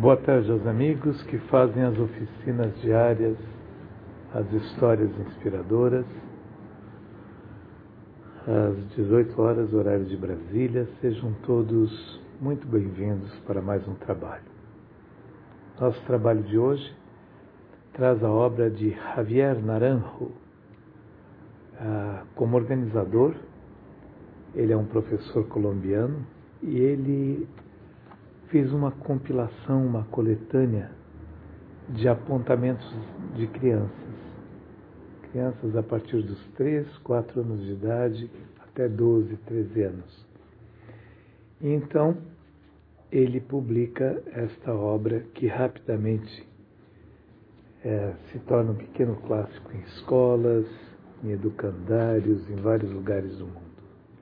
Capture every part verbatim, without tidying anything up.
Boa tarde aos amigos que fazem as oficinas diárias, as histórias inspiradoras, às dezoito horas, horário de Brasília. Sejam todos muito bem-vindos para mais um trabalho. Nosso trabalho de hoje traz a obra de Javier Naranjo. Ah, como organizador, ele é um professor colombiano e ele fez uma compilação, uma coletânea de apontamentos de crianças. Crianças a partir dos três, quatro anos de idade até doze, treze anos. E então, ele publica esta obra que rapidamente é, se torna um pequeno clássico em escolas, em educandários, em vários lugares do mundo.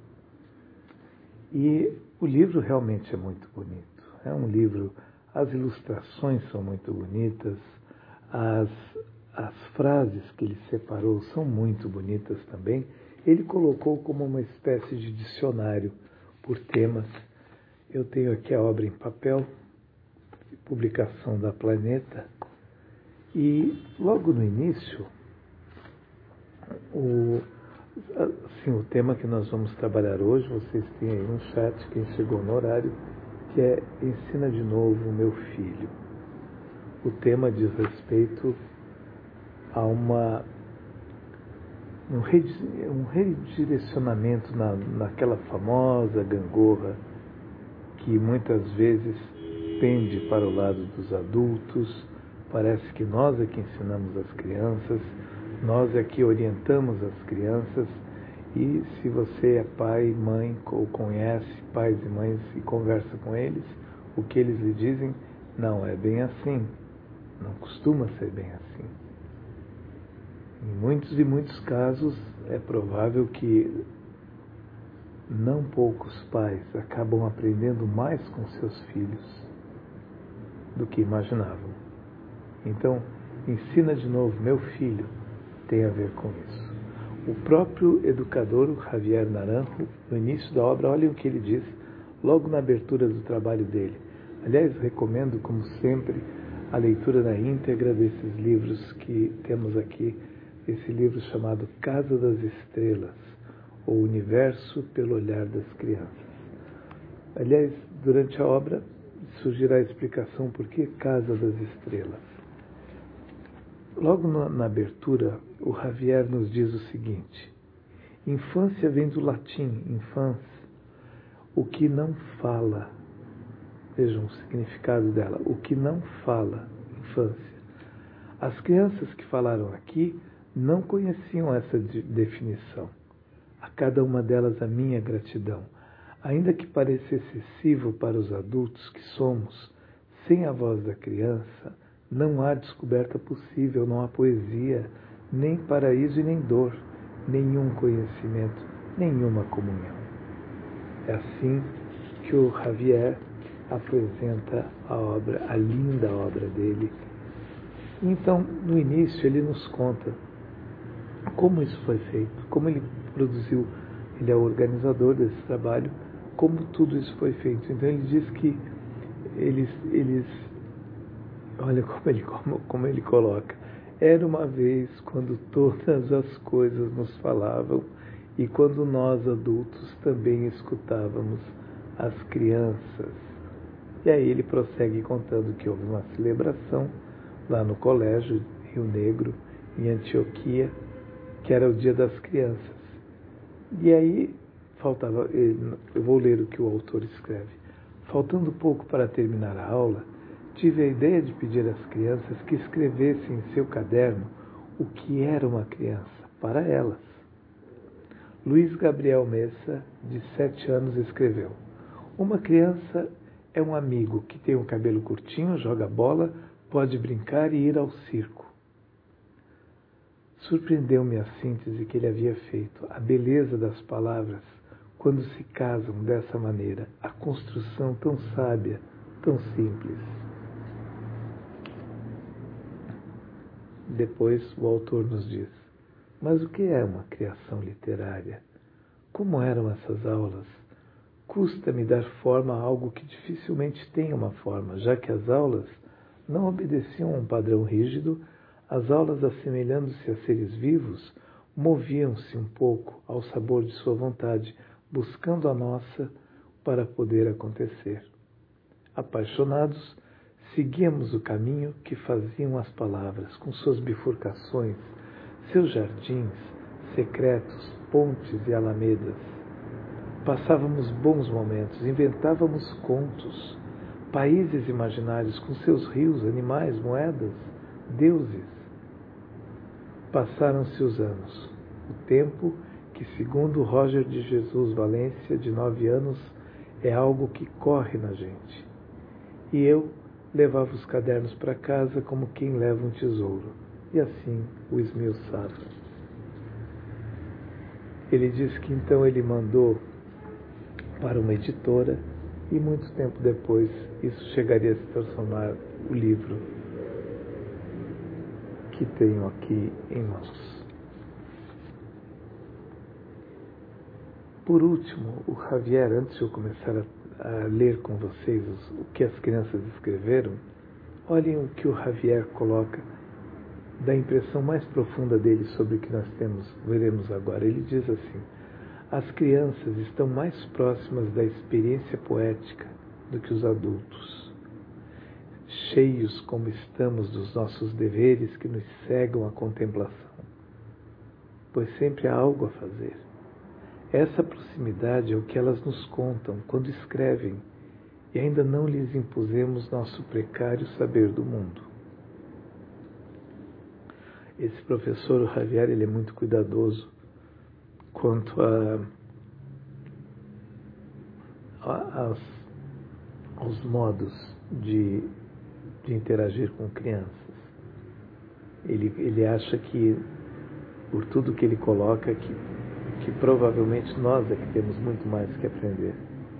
E o livro realmente é muito bonito. É um livro, as ilustrações são muito bonitas, as, as frases que ele separou são muito bonitas também. Ele colocou como uma espécie de dicionário por temas. Eu tenho aqui a obra em papel, publicação da Planeta, e logo no início, o, assim, o tema que nós vamos trabalhar hoje, vocês têm aí no chat, quem chegou no horário, que é Ensina de Novo, Meu Filho. O tema diz respeito a uma, um, redirecionamento na, naquela famosa gangorra que muitas vezes pende para o lado dos adultos. Parece que nós é que ensinamos as crianças, nós é que orientamos as crianças. E se você é pai, mãe, ou conhece pais e mães e conversa com eles, o que eles lhe dizem? Não é bem assim. Não costuma ser bem assim. Em muitos e muitos casos, é provável que não poucos pais acabam aprendendo mais com seus filhos do que imaginavam. Então, ensina de novo, meu filho, tem a ver com isso. O próprio educador, Javier Naranjo, no início da obra, olhem o que ele diz, logo na abertura do trabalho dele. Aliás, recomendo, como sempre, a leitura na íntegra desses livros que temos aqui, esse livro chamado Casa das Estrelas, ou Universo pelo Olhar das Crianças. Aliás, durante a obra, surgirá a explicação por que Casa das Estrelas. Logo na, na abertura, o Javier nos diz o seguinte: infância vem do latim, infans, o que não fala. Vejam o significado dela, o que não fala, infância. As crianças que falaram aqui não conheciam essa de, definição. A cada uma delas a minha gratidão. Ainda que pareça excessivo para os adultos que somos, sem a voz da criança, não há descoberta possível, não há poesia, nem paraíso e nem dor, nenhum conhecimento, nenhuma comunhão. É assim que o Javier apresenta a obra, a linda obra dele. Então, no início, ele nos conta como isso foi feito, como ele produziu, ele é o organizador desse trabalho, como tudo isso foi feito. Então, ele diz que eles... eles Olha como ele, como, como ele coloca. Era uma vez quando todas as coisas nos falavam e quando nós adultos também escutávamos as crianças. E aí ele prossegue contando que houve uma celebração lá no colégio Rio Negro, em Antioquia, que era o Dia das Crianças. E aí faltava, eu vou ler o que o autor escreve. Faltando pouco para terminar a aula, tive a ideia de pedir às crianças que escrevessem em seu caderno o que era uma criança, para elas. Luiz Gabriel Messa, de sete anos, escreveu: uma criança é um amigo que tem um cabelo curtinho, joga bola, pode brincar e ir ao circo. Surpreendeu-me a síntese que ele havia feito, a beleza das palavras, quando se casam dessa maneira, a construção tão sábia, tão simples. Depois o autor nos diz: mas o que é uma criação literária? Como eram essas aulas? custa-me dar forma a algo que dificilmente tem uma forma, já que as aulas não obedeciam a um padrão rígido. As aulas, assemelhando-se a seres vivos, moviam-se um pouco ao sabor de sua vontade, buscando a nossa para poder acontecer. Apaixonados, seguíamos o caminho que faziam as palavras, com suas bifurcações, seus jardins secretos, pontes e alamedas. Passávamos bons momentos, inventávamos contos, países imaginários com seus rios, animais, moedas, deuses. Passaram-se os anos, o tempo que, segundo Roger de Jesus Valência, de nove anos, é algo que corre na gente. E eu levava os cadernos para casa como quem leva um tesouro, e assim o esmiuçava. Ele diz que então ele mandou para uma editora e muito tempo depois isso chegaria a se transformar o livro que tenho aqui em mãos. Por último, o Javier, antes de eu começar a, a ler com vocês os, o que as crianças escreveram, olhem o que o Javier coloca da impressão mais profunda dele sobre o que nós temos, veremos agora. Ele diz assim: as crianças estão mais próximas da experiência poética do que os adultos, cheios como estamos dos nossos deveres que nos cegam à contemplação, pois sempre há algo a fazer. Essa proximidade é o que elas nos contam quando escrevem, e ainda não lhes impusemos nosso precário saber do mundo. Esse professor, o Javier, ele é muito cuidadoso quanto a, a, aos, aos modos de, de interagir com crianças. Ele, ele acha que, por tudo que ele coloca, que, que provavelmente nós é que temos muito mais que aprender.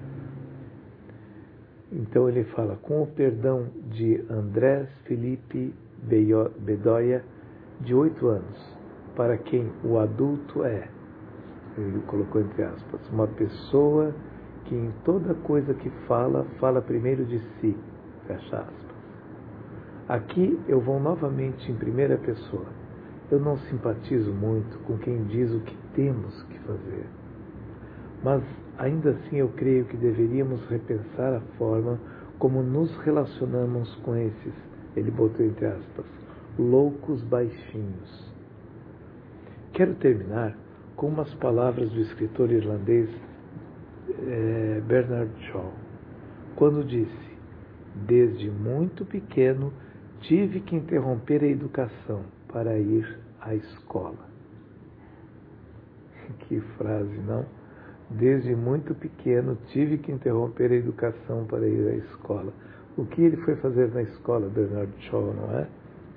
Então ele fala: com o perdão de Andrés Felipe Bedoya, de oito anos, para quem o adulto é, ele colocou entre aspas, uma pessoa que em toda coisa que fala, fala primeiro de si, fecha aspas. Aqui eu vou novamente em primeira pessoa. Eu não simpatizo muito com quem diz o que temos que fazer, mas ainda assim eu creio que deveríamos repensar a forma como nos relacionamos com esses, ele botou entre aspas, loucos baixinhos. Quero terminar com umas palavras do escritor irlandês eh, Bernard Shaw, quando disse: desde muito pequeno tive que interromper a educação para ir à escola. Que frase, não? Desde muito pequeno tive que interromper a educação para ir à escola. O que ele foi fazer na escola, Bernard Shaw, não é?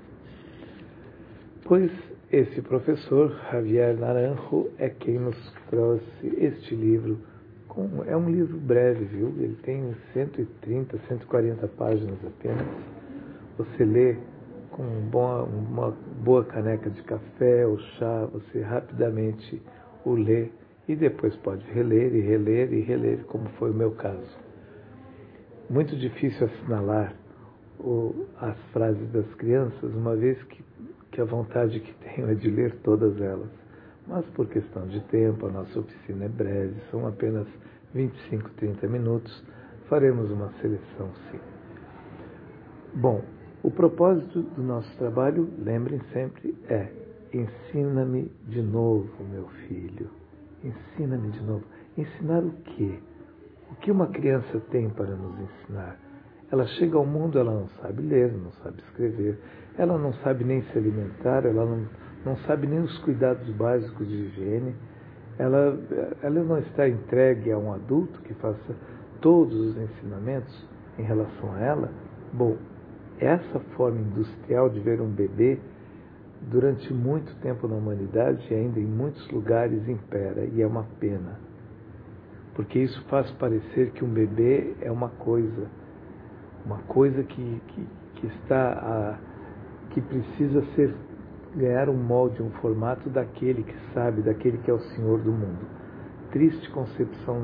Pois esse professor, Javier Naranjo, é quem nos trouxe este livro. Com, é um livro breve, viu? Ele tem cento e trinta, cento e quarenta páginas apenas. Você lê com um bom, uma boa caneca de café ou chá, você rapidamente o lê e depois pode reler e reler e reler, como foi o meu caso. Muito difícil assinalar o, as frases das crianças, uma vez que, que a vontade que tenho é de ler todas elas. Mas por questão de tempo, a nossa oficina é breve, são apenas vinte e cinco, trinta minutos, faremos uma seleção sim. Bom, o propósito do nosso trabalho, lembrem sempre, é: ensina-me de novo, meu filho. Ensina-me de novo. Ensinar o quê? O que uma criança tem para nos ensinar? Ela chega ao mundo, ela não sabe ler, não sabe escrever, ela não sabe nem se alimentar, ela não, não sabe nem os cuidados básicos de higiene, ela, ela não está entregue a um adulto que faça todos os ensinamentos em relação a ela. Bom, essa forma industrial de ver um bebê, durante muito tempo na humanidade e ainda em muitos lugares impera, e é uma pena, porque isso faz parecer que um bebê é uma coisa, uma coisa que, que, que está a, que precisa ser, ganhar um molde, um formato daquele que sabe, daquele que é o Senhor do mundo. Triste concepção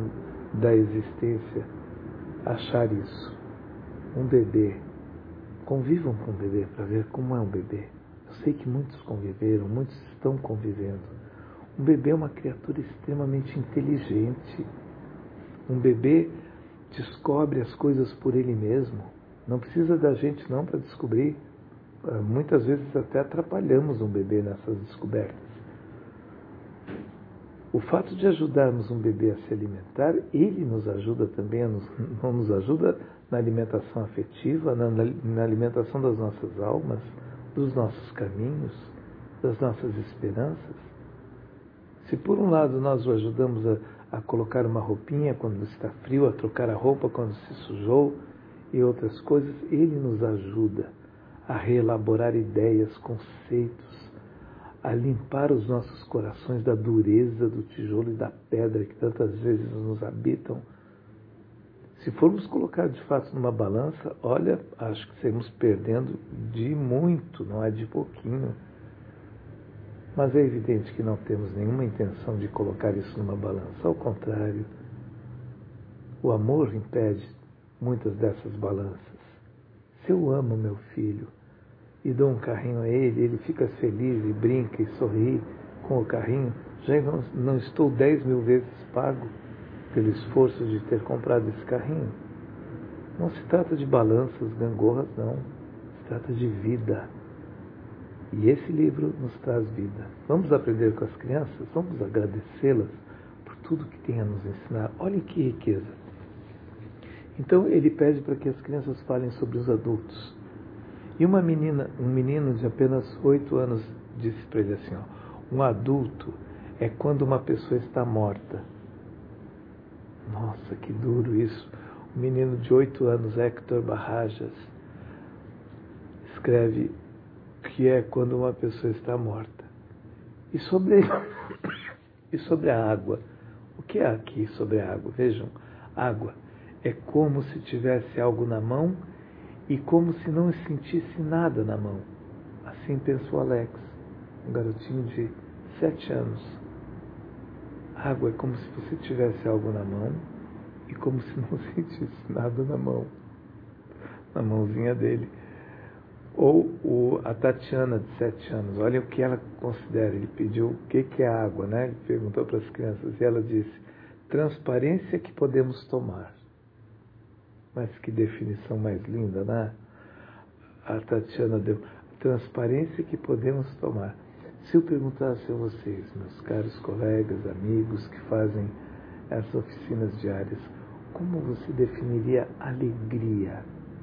da existência achar isso. Um bebê. Convivam com o bebê para ver como é um bebê. Eu sei que muitos conviveram, muitos estão convivendo. Um bebê é uma criatura extremamente inteligente. Um bebê descobre as coisas por ele mesmo. Não precisa da gente não para descobrir. Muitas vezes até atrapalhamos um bebê nessas descobertas. O fato de ajudarmos um bebê a se alimentar, ele nos ajuda também, a nos, não nos ajuda na alimentação afetiva, na, na alimentação das nossas almas, dos nossos caminhos, das nossas esperanças. Se por um lado nós o ajudamos a, a colocar uma roupinha quando está frio, a trocar a roupa quando se sujou e outras coisas, ele nos ajuda a reelaborar ideias, conceitos, a limpar os nossos corações da dureza do tijolo e da pedra que tantas vezes nos habitam. Se formos colocar de fato numa balança, olha, acho que estamos perdendo de muito, não é de pouquinho. Mas é evidente que não temos nenhuma intenção de colocar isso numa balança. Ao contrário, o amor impede muitas dessas balanças. Se eu amo meu filho e dou um carrinho a ele, ele fica feliz e brinca e sorri com o carrinho, já não, não estou dez mil vezes pago pelo esforço de ter comprado esse carrinho. Não se trata de balanças, gangorras, não. Se trata de vida. E esse livro nos traz vida. Vamos aprender com as crianças, vamos agradecê-las por tudo que tem a nos ensinar. Olhem que riqueza. Então ele pede para que as crianças falem sobre os adultos. E uma menina, um menino de apenas oito anos disse para ele assim, ó, um adulto é quando uma pessoa está morta. Nossa, que duro isso. Um menino de oito anos, Héctor Barrajas, escreve que é quando uma pessoa está morta. E sobre, e sobre a água? O que é aqui sobre a água? Vejam, água é como se tivesse algo na mão e como se não sentisse nada na mão. Assim pensou Alex, um garotinho de sete anos. Água é como se você tivesse algo na mão e como se não sentisse nada na mão, na mãozinha dele. Ou o, a Tatiana, de sete anos, olha o que ela considera. Ele pediu o que, que é água, né? Ele perguntou para as crianças e ela disse, transparência que podemos tomar. Mas que definição mais linda, né? A Tatiana deu, transparência que podemos tomar. Se eu perguntasse a vocês, meus caros colegas, amigos que fazem essas oficinas diárias, como você definiria alegria?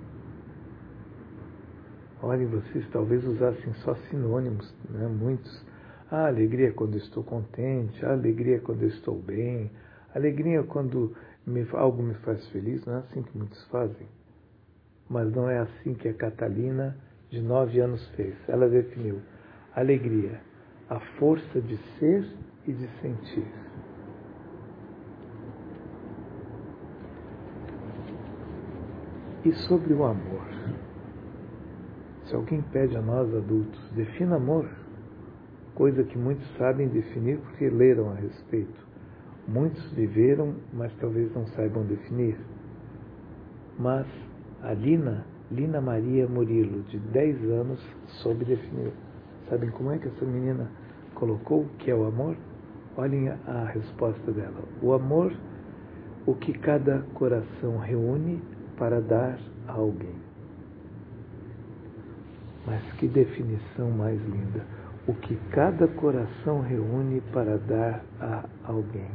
Olhem, vocês talvez usassem só sinônimos, né? Muitos. Ah, alegria é quando estou contente, a alegria é quando eu estou bem, alegria é quando me, algo me faz feliz. Não é assim que muitos fazem. Mas não é assim que a Catalina, de nove anos, fez. Ela definiu alegria, a força de ser e de sentir. E sobre o amor? Se alguém pede a nós adultos, defina amor, coisa que muitos sabem definir porque leram a respeito. Muitos viveram, mas talvez não saibam definir. Mas a Lina, Lina Maria Murilo, de dez anos, soube definir. Sabem como é que essa menina colocou o que é o amor? Olhem a, a resposta dela. O amor, o que cada coração reúne para dar a alguém. Mas que definição mais linda. O que cada coração reúne para dar a alguém.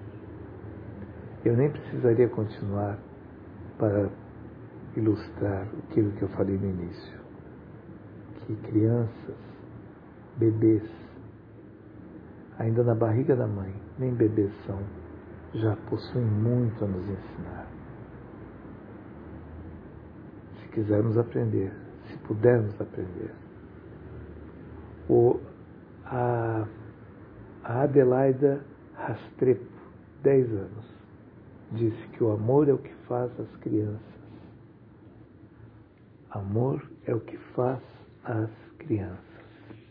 Eu nem precisaria continuar para ilustrar aquilo que eu falei no início. Que crianças, bebês, ainda na barriga da mãe, nem bebês são, já possuem muito a nos ensinar. Se quisermos aprender, se pudermos aprender. O, a, a Adelaida Rastrepo, dez anos, disse que o amor é o que faz as crianças. Amor é o que faz as crianças.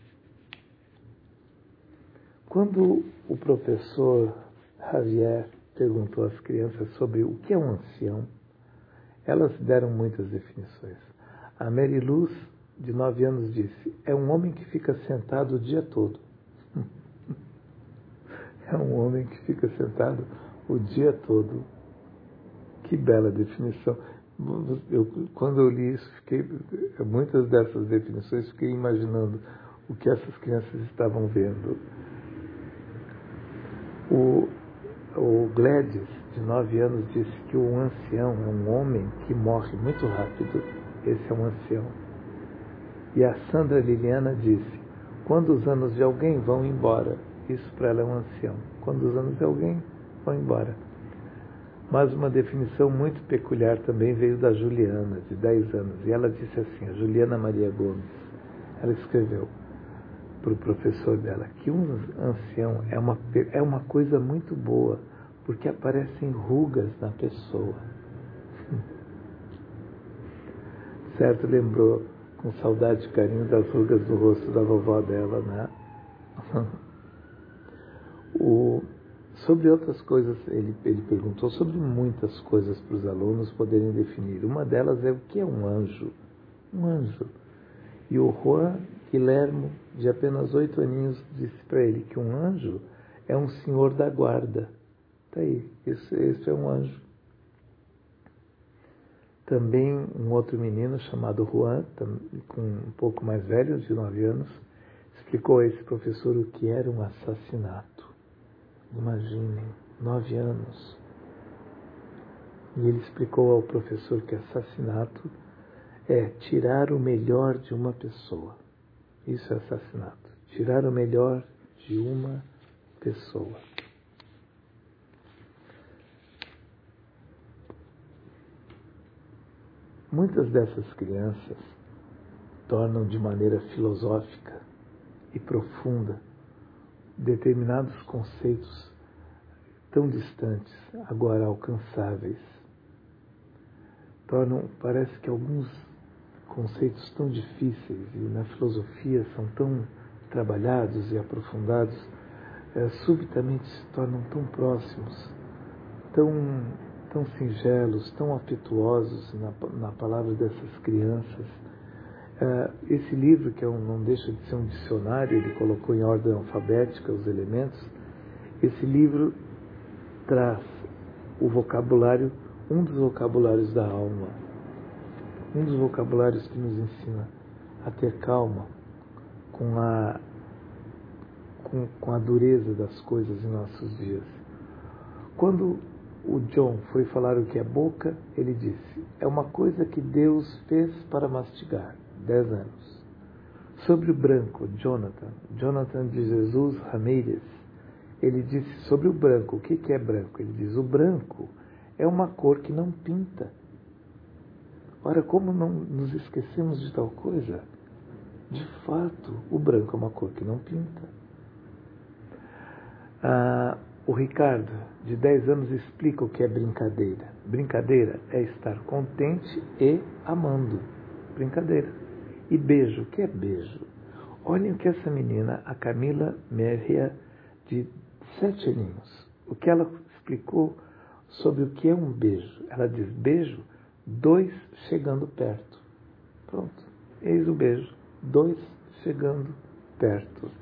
Quando o professor Javier perguntou às crianças sobre o que é um ancião, elas deram muitas definições. A Mary Luz, de nove anos, disse: é um homem que fica sentado o dia todo. É um homem que fica sentado o dia todo. Que bela definição. Eu, quando eu li isso, fiquei, muitas dessas definições, fiquei imaginando o que essas crianças estavam vendo. O, o Gladys, de nove anos, disse que o ancião é um homem que morre muito rápido. Esse é um ancião. E a Sandra Liliana disse: quando os anos de alguém vão embora, isso para ela é um ancião. Quando os anos de alguém vão embora. Mas uma definição muito peculiar também veio da Juliana, de dez anos. E ela disse assim, a Juliana Maria Gomes, ela escreveu para o professor dela que um ancião é uma, é uma coisa muito boa, porque aparecem rugas na pessoa. Certo, lembrou com saudade e carinho das rugas do rosto da vovó dela, né? o... Sobre outras coisas, ele, ele perguntou sobre muitas coisas para os alunos poderem definir. Uma delas é o que é um anjo. Um anjo. E o Juan Guilhermo, de apenas oito aninhos, disse para ele que um anjo é um senhor da guarda. Está aí, esse, esse é um anjo. Também um outro menino chamado Juan, com um pouco mais velho, de nove anos, explicou a esse professor o que era um assassinato. Imaginem, nove anos. E ele explicou ao professor que assassinato é tirar o melhor de uma pessoa. Isso é assassinato. Tirar o melhor de uma pessoa. Muitas dessas crianças tornam de maneira filosófica e profunda determinados conceitos tão distantes, agora alcançáveis. Tornam, parece que alguns conceitos tão difíceis e na filosofia são tão trabalhados e aprofundados, é, subitamente se tornam tão próximos, tão, tão singelos, tão afetuosos na, na palavra dessas crianças. Uh, esse livro, que é um, não deixa de ser um dicionário, ele colocou em ordem alfabética os elementos. Esse livro traz o vocabulário, um dos vocabulários da alma, um dos vocabulários que nos ensina a ter calma com a, com, com a dureza das coisas em nossos dias. Quando o John foi falar o que é boca, ele disse: é uma coisa que Deus fez para mastigar. Dez anos. Sobre o branco, Jonathan, Jonathan de Jesus Ramírez, ele disse sobre o branco, o que, que é branco? Ele diz: o branco é uma cor que não pinta. Ora, como não nos esquecemos de tal coisa? De fato, o branco é uma cor que não pinta. Ah, o Ricardo, de dez anos, explica o que é brincadeira. Brincadeira é estar contente e amando. Brincadeira. E beijo, o que é beijo? Olhem o que essa menina, a Camila Merria, de sete aninhos, o que ela explicou sobre o que é um beijo. Ela diz: beijo, dois chegando perto. Pronto, eis o beijo, dois chegando perto.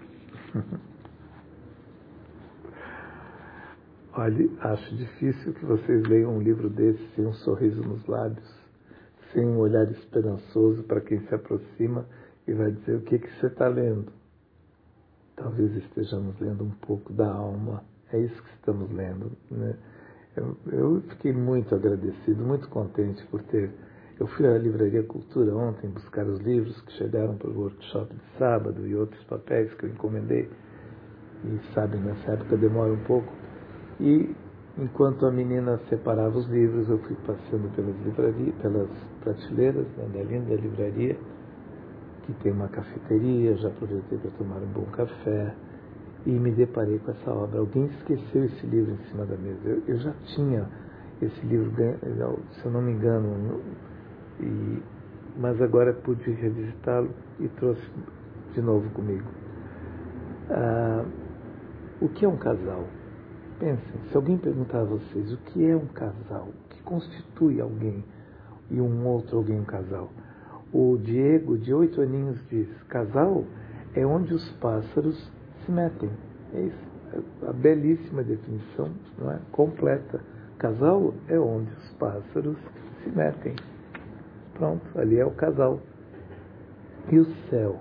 Olha, acho difícil que vocês leiam um livro desse sem um sorriso nos lábios, sem um olhar esperançoso para quem se aproxima e vai dizer: o que, que você está lendo? Talvez estejamos lendo um pouco da alma. É isso que estamos lendo, né? Eu, eu fiquei muito agradecido, muito contente por ter... Eu fui à Livraria Cultura ontem buscar os livros que chegaram para o workshop de sábado e outros papéis que eu encomendei. E sabem, nessa época demora um pouco. E enquanto a menina separava os livros, eu fui passeando pelas livrarias, pelas prateleiras, né, da linda livraria, que tem uma cafeteria. Já aproveitei para tomar um bom café e me deparei com essa obra. Alguém esqueceu esse livro em cima da mesa. Eu, eu já tinha esse livro, se eu não me engano, e, mas agora pude revisitá-lo e trouxe de novo comigo. Ah, o que é um casal? Pensem, se alguém perguntar a vocês o que é um casal, o que constitui alguém e um outro alguém um casal, o Diego, de oito aninhos, diz: casal é onde os pássaros se metem. É isso. A belíssima definição, não é? Completa. Casal é onde os pássaros se metem. Pronto, ali é o casal. E o céu?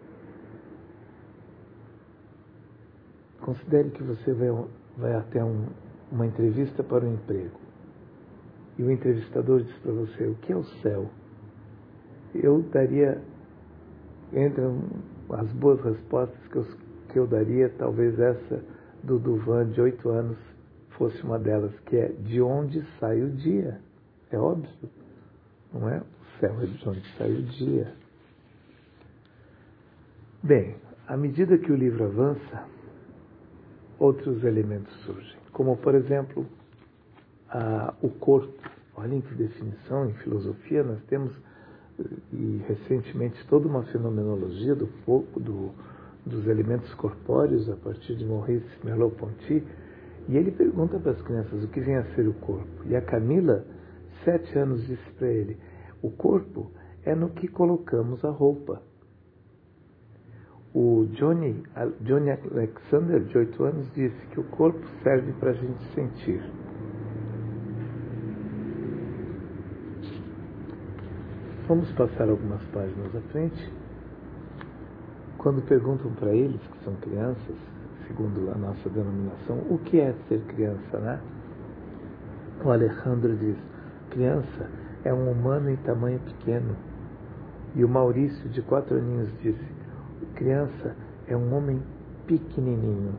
Considere que você vai, vai até um, uma entrevista para um emprego. E o entrevistador diz para você: o que é o céu? Eu daria, entre as boas respostas que eu, que eu daria, talvez essa do Duvan, de oito anos, fosse uma delas, que é: de onde sai o dia? É óbvio, não é? O céu é de onde sai o dia. Bem, à medida que o livro avança, outros elementos surgem, como, por exemplo, a, o corpo. Olhem que definição. Em filosofia nós temos, e recentemente, toda uma fenomenologia do, do, dos elementos corpóreos a partir de Maurice Merleau-Ponty, e ele pergunta para as crianças o que vem a ser o corpo. E a Camila, sete anos, disse para ele: o corpo é no que colocamos a roupa. O Johnny, Johnny Alexander, de oito anos, disse que o corpo serve para a gente sentir. Vamos passar algumas páginas à frente. Quando perguntam para eles, que são crianças, segundo a nossa denominação, o que é ser criança, né? O Alejandro diz: criança é um humano em tamanho pequeno. E o Maurício, de quatro aninhos, disse: criança é um homem pequenininho.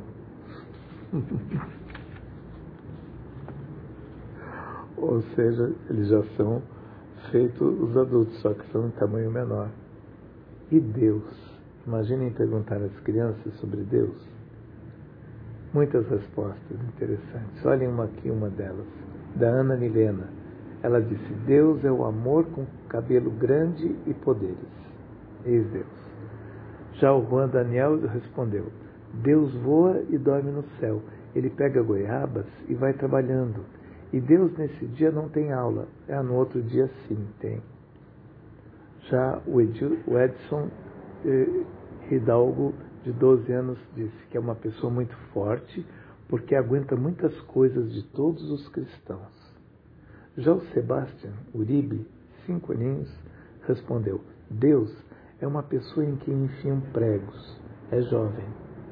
Ou seja, eles já são feitos os adultos, só que são em tamanho menor. E Deus? Imaginem perguntar às crianças sobre Deus. Muitas respostas interessantes. Olhem uma aqui, uma delas, da Ana Milena. Ela disse: Deus é o amor com cabelo grande e poderes. Eis Deus. Já o Juan Daniel respondeu: Deus voa e dorme no céu. Ele pega goiabas e vai trabalhando. E Deus nesse dia não tem aula. Ah, no outro dia sim, tem. Já o Edson eh, Hidalgo, de doze anos, disse que é uma pessoa muito forte porque aguenta muitas coisas de todos os cristãos. Já o Sebastião Uribe, cinco aninhos, respondeu: Deus é uma pessoa em quem enfiam pregos. É jovem.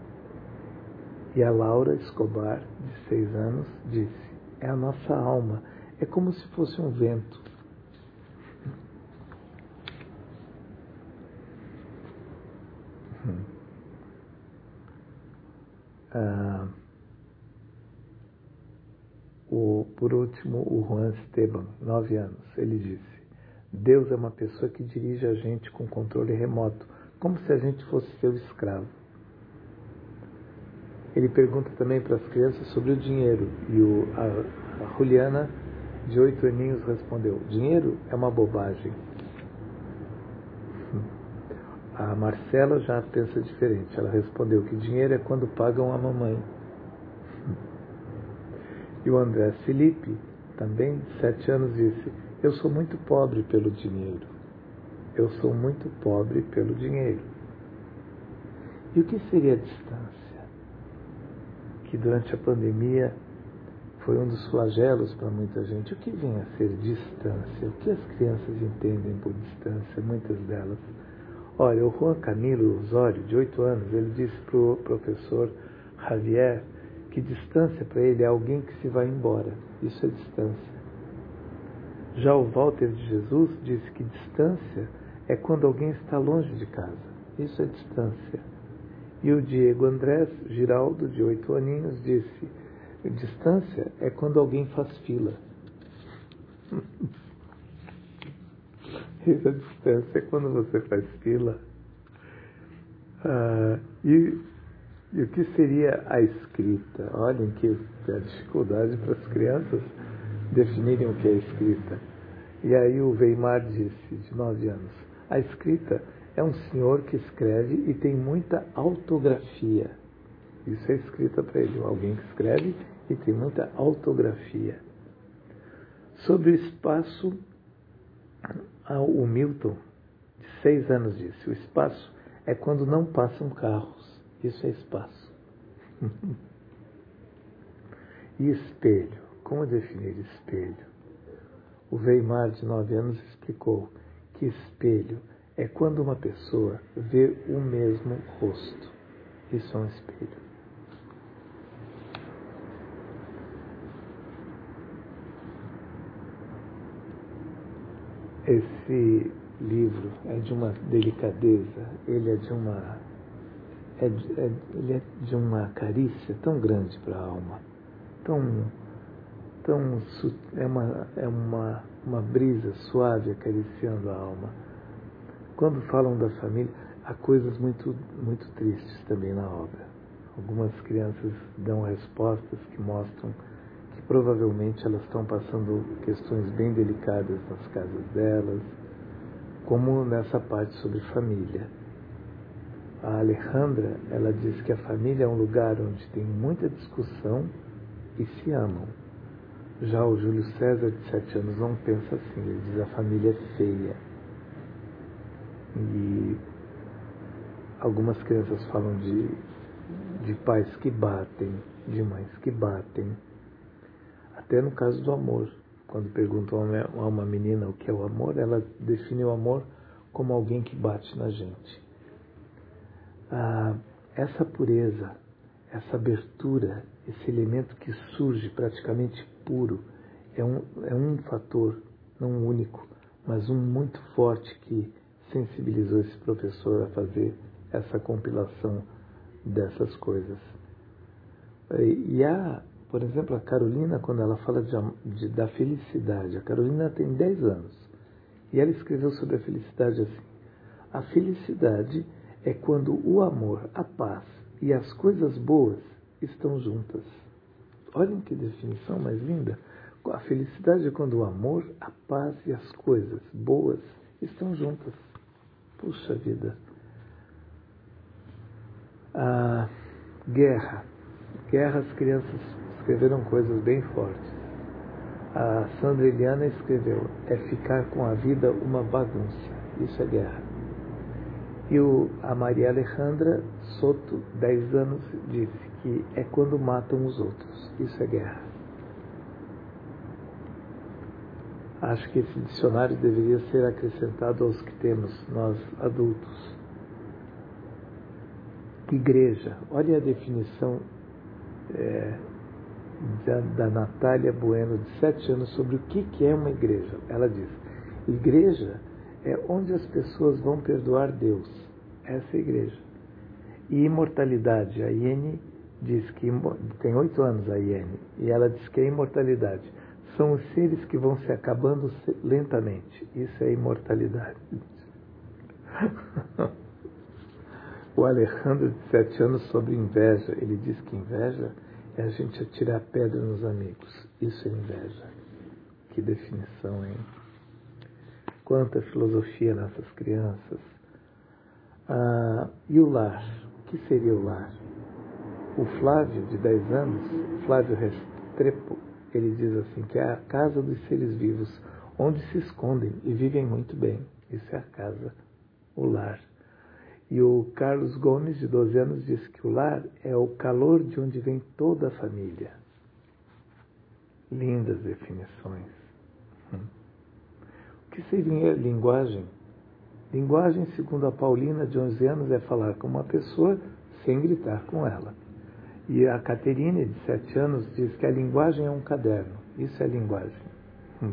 E a Laura Escobar, de seis anos, disse: é a nossa alma. É como se fosse um vento. Ah, o, por último, o Juan Esteban, nove anos, ele disse: Deus é uma pessoa que dirige a gente com controle remoto, como se a gente fosse seu escravo. Ele pergunta também para as crianças sobre o dinheiro, e o, a, a Juliana, de oito aninhos, respondeu: dinheiro é uma bobagem. A Marcela já pensa diferente. Ela respondeu que dinheiro é quando pagam a mamãe. E o André Felipe, também, de sete anos, disse: eu sou muito pobre pelo dinheiro. Eu sou muito pobre pelo dinheiro. E o que seria a distância? Que durante a pandemia foi um dos flagelos para muita gente. O que vem a ser distância? O que as crianças entendem por distância, muitas delas? Olha, o Juan Camilo Osório, de oito anos, ele disse para o professor Javier que distância para ele é alguém que se vai embora. Isso é distância. Já o Walter de Jesus disse que distância é quando alguém está longe de casa. Isso é distância. E o Diego Andrés Giraldo, de oito aninhos, disse: distância é quando alguém faz fila. Isso é distância, é quando você faz fila. Ah, e, e o que seria a escrita? Olhem que a dificuldade para as crianças definirem o que é escrita. E aí o Weimar disse, de nove anos: a escrita é um senhor que escreve e tem muita autografia. Isso é escrita para ele, alguém que escreve e tem muita autografia. Sobre o espaço, o Milton, de seis anos, disse: o espaço é quando não passam carros. Isso é espaço. E espelho? Como definir espelho? O Weimar, de nove anos, explicou que espelho é quando uma pessoa vê o mesmo rosto. Isso é um espelho. Esse livro é de uma delicadeza, ele é de uma, é de, é, ele é de uma carícia tão grande para a alma, tão, tão é uma, é uma, uma brisa suave acariciando a alma. Quando falam da família, há coisas muito, muito tristes também na obra. Algumas crianças dão respostas que mostram que provavelmente elas estão passando questões bem delicadas nas casas delas, como nessa parte sobre família. A Alejandra, ela diz que a família é um lugar onde tem muita discussão e se amam. Já o Júlio César, de sete anos, não pensa assim. Ele diz: a família é feia. E algumas crianças falam de, de pais que batem, de mães que batem. Até no caso do amor, quando perguntam a uma menina o que é o amor, ela define o amor como alguém que bate na gente. Ah, essa pureza, essa abertura, esse elemento que surge praticamente puro, é um, é um fator, não único, mas um muito forte que sensibilizou esse professor a fazer essa compilação dessas coisas. E há, por exemplo, a Carolina, quando ela fala de, de, da felicidade, a Carolina tem dez anos, e ela escreveu sobre a felicidade assim: a felicidade é quando o amor, a paz e as coisas boas estão juntas. Olhem que definição mais linda. A felicidade é quando o amor, a paz e as coisas boas estão juntas. Puxa vida. A guerra. Guerra, as crianças escreveram coisas bem fortes. A Sandra Eliana escreveu: é ficar com a vida uma bagunça. Isso é guerra. E o, a Maria Alejandra Soto, dez anos, disse que é quando matam os outros. Isso é guerra. Acho que esse dicionário deveria ser acrescentado aos que temos, nós adultos. Igreja. Olha a definição é, da, da Natália Bueno, de sete anos, sobre o que, que é uma igreja. Ela diz: igreja é onde as pessoas vão perdoar Deus. Essa é a igreja. E imortalidade. A Iene diz que tem oito anos, a Iene, e ela diz que a imortalidade são os seres que vão se acabando lentamente. Isso é imortalidade. O Alejandro, de sete anos, sobre inveja, ele diz que inveja é a gente atirar pedra nos amigos. Isso é inveja. Que definição, hein? Quanta filosofia nessas crianças. Ah, e o lar? O que seria o lar? O Flávio, de dez anos, Flávio Restrepo, ele diz assim, que é a casa dos seres vivos, onde se escondem e vivem muito bem. Isso é a casa, o lar. E o Carlos Gomes, de doze anos, diz que o lar é o calor de onde vem toda a família. Lindas definições. Hum. O que seria linguagem? Linguagem, segundo a Paulina, de onze anos, é falar com uma pessoa sem gritar com ela. E a Caterine, de sete anos, diz que a linguagem é um caderno. Isso é linguagem. Hum.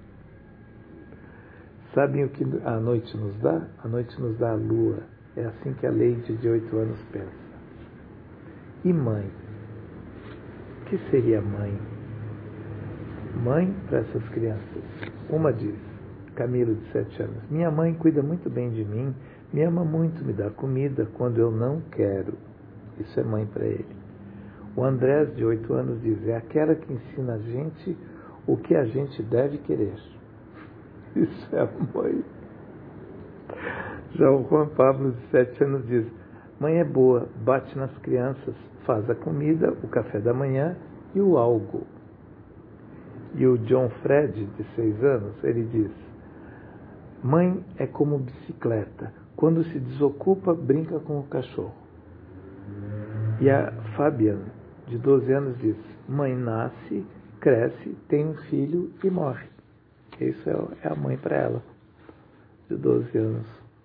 Sabem o que a noite nos dá? A noite nos dá a lua. É assim que a Leide, de oito anos, pensa. E mãe? O que seria mãe? Mãe para essas crianças. Uma diz, Camilo, de sete anos: minha mãe cuida muito bem de mim, me ama muito, me dá comida quando eu não quero. Isso é mãe para ele. O Andrés, de oito anos, diz: é aquela que ensina a gente o que a gente deve querer. Isso é a mãe. Já o Juan Pablo, de sete anos, diz: mãe é boa, bate nas crianças, faz a comida, o café da manhã e o algo. E o John Fred, de seis anos, ele diz: mãe é como bicicleta, quando se desocupa, brinca com o cachorro. E a Fabian, de doze anos, diz: mãe nasce, cresce, tem um filho e morre. Isso é a mãe para ela, de doze anos.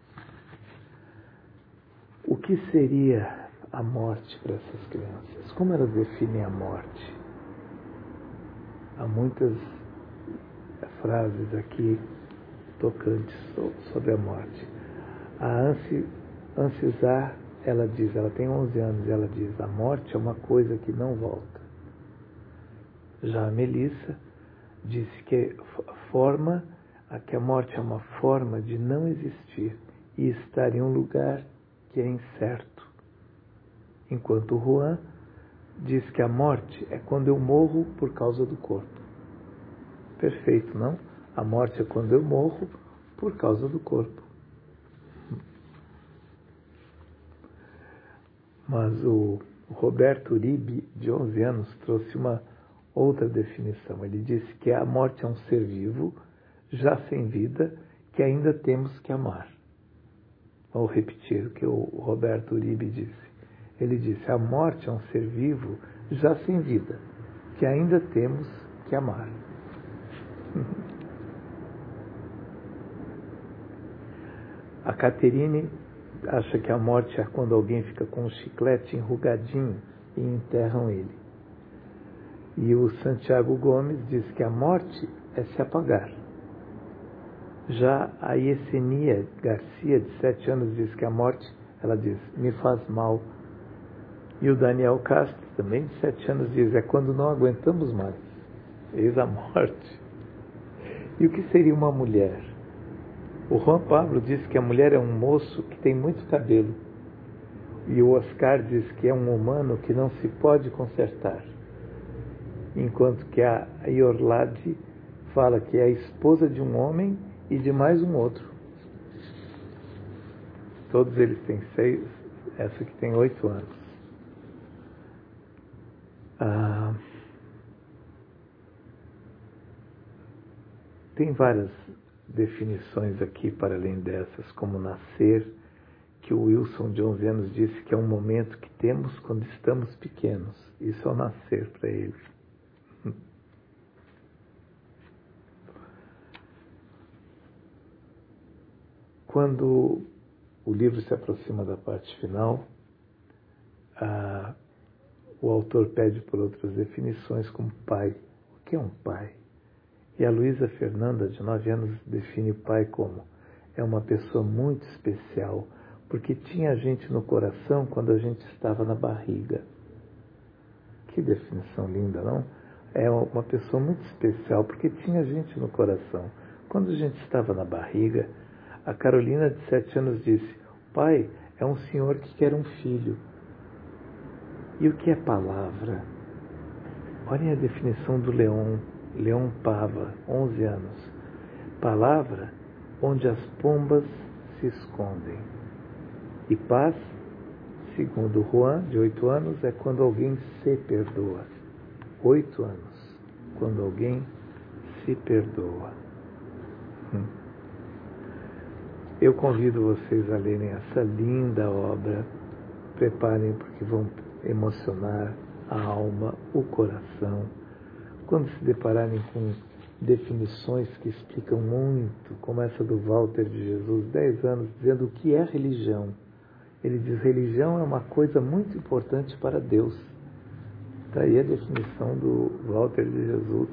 O que seria a morte para essas crianças? Como elas definem a morte? Há muitas frases aqui tocantes sobre a morte. A Ansi, Ancisar, ela diz, ela tem onze anos, e ela diz: a morte é uma coisa que não volta. Já a Melissa disse que a forma, que a morte é uma forma de não existir e estar em um lugar que é incerto. Enquanto o Juan diz que a morte é quando eu morro por causa do corpo. Perfeito, não? A morte é quando eu morro por causa do corpo. Mas o Roberto Uribe, de onze anos, trouxe uma outra definição. Ele disse que a morte é um ser vivo, já sem vida, que ainda temos que amar. Vou repetir o que o Roberto Uribe disse. Ele disse: a morte é um ser vivo, já sem vida, que ainda temos que amar. A Caterine acha que a morte é quando alguém fica com um chiclete enrugadinho e enterram ele. E o Santiago Gomes diz que a morte é se apagar. Já a Yesenia Garcia, de sete anos, diz que a morte, ela diz, me faz mal. E o Daniel Castro, também de sete anos, diz, é quando não aguentamos mais. Eis a morte. E o que seria uma mulher? O Juan Pablo diz que a mulher é um moço que tem muito cabelo. E o Oscar diz que é um humano que não se pode consertar. Enquanto que a Iorlade fala que é a esposa de um homem e de mais um outro. Todos eles têm seis, essa que tem oito anos. Ah, tem várias definições aqui para além dessas, como nascer, que o Wilson, de onze anos, disse que é um momento que temos quando estamos pequenos. Isso é o nascer para ele. Quando o livro se aproxima da parte final, a, o autor pede por outras definições, como pai. O que é um pai? E a Luísa Fernanda, de nove anos, define o pai como: é uma pessoa muito especial, porque tinha a gente no coração quando a gente estava na barriga. Que definição linda, não? É uma pessoa muito especial, porque tinha a gente no coração. Quando a gente estava na barriga, a Carolina, de sete anos, disse: pai é um senhor que quer um filho. E o que é palavra? Olhem a definição do Leon, Leon Pava, onze anos. Palavra onde as pombas se escondem. E paz, segundo Juan, de oito anos, é quando alguém se perdoa. Oito anos, quando alguém se perdoa. Hum. Eu convido vocês a lerem essa linda obra. Preparem, porque vão emocionar a alma, o coração. Quando se depararem com definições que explicam muito, como essa do Walter de Jesus, dez anos, dizendo o que é religião. Ele diz: religião é uma coisa muito importante para Deus. Está aí a definição do Walter de Jesus.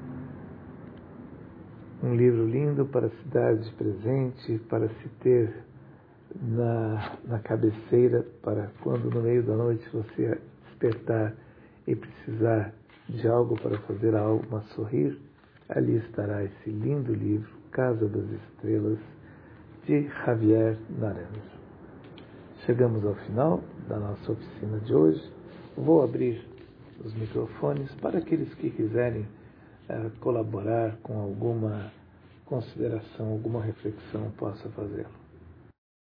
Um livro lindo para se dar de presente, para se ter na, na cabeceira, para quando no meio da noite você despertar e precisar de algo para fazer a alma sorrir, ali estará esse lindo livro, Casa das Estrelas, de Javier Naranjo. Chegamos ao final da nossa oficina de hoje. Vou abrir os microfones para aqueles que quiserem uh, colaborar com alguma consideração, alguma reflexão, possa fazê-lo.